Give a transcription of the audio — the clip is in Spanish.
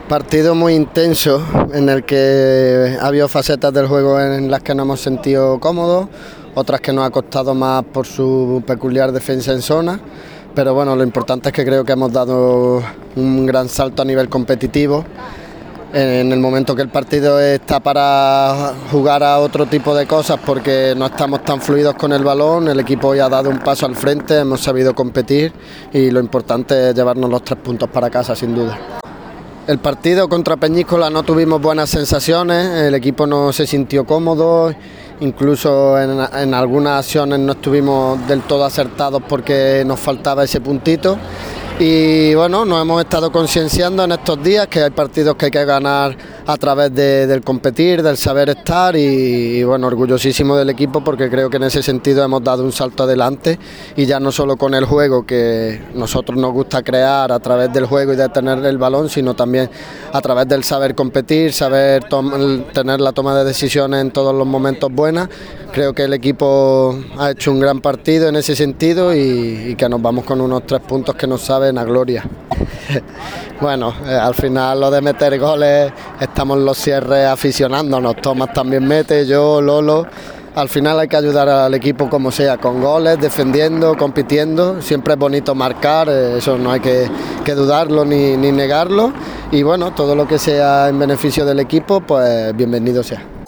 Partido muy intenso en el que ha habido facetas del juego en las que nos hemos sentido cómodos, otras que nos ha costado más por su peculiar defensa en zona, pero bueno, lo importante es que creo que hemos dado un gran salto a nivel competitivo. En el momento que el partido está para jugar a otro tipo de cosas porque no estamos tan fluidos con el balón, el equipo hoy ha dado un paso al frente, hemos sabido competir y lo importante es llevarnos los 3 puntos para casa sin duda. El partido contra Peñíscola no tuvimos buenas sensaciones, el equipo no se sintió cómodo, incluso en algunas acciones no estuvimos del todo acertados porque nos faltaba ese puntito. Y bueno, nos hemos estado concienciando en estos días que hay partidos que hay que ganar a través del competir, del saber estar y bueno, orgullosísimo del equipo porque creo que en ese sentido hemos dado un salto adelante y ya no solo con el juego que nosotros nos gusta crear a través del juego y de tener el balón, sino también a través del saber competir, saber tener la toma de decisiones en todos los momentos buenas. Creo que el equipo ha hecho un gran partido en ese sentido y que nos vamos con unos 3 puntos que nos saben a gloria. Bueno, al final lo de meter goles, estamos los cierres aficionándonos, Tomás también mete, yo, Lolo. Al final hay que ayudar al equipo como sea, con goles, defendiendo, compitiendo. Siempre es bonito marcar, eso no hay que dudarlo ni negarlo. Y bueno, todo lo que sea en beneficio del equipo, pues bienvenido sea.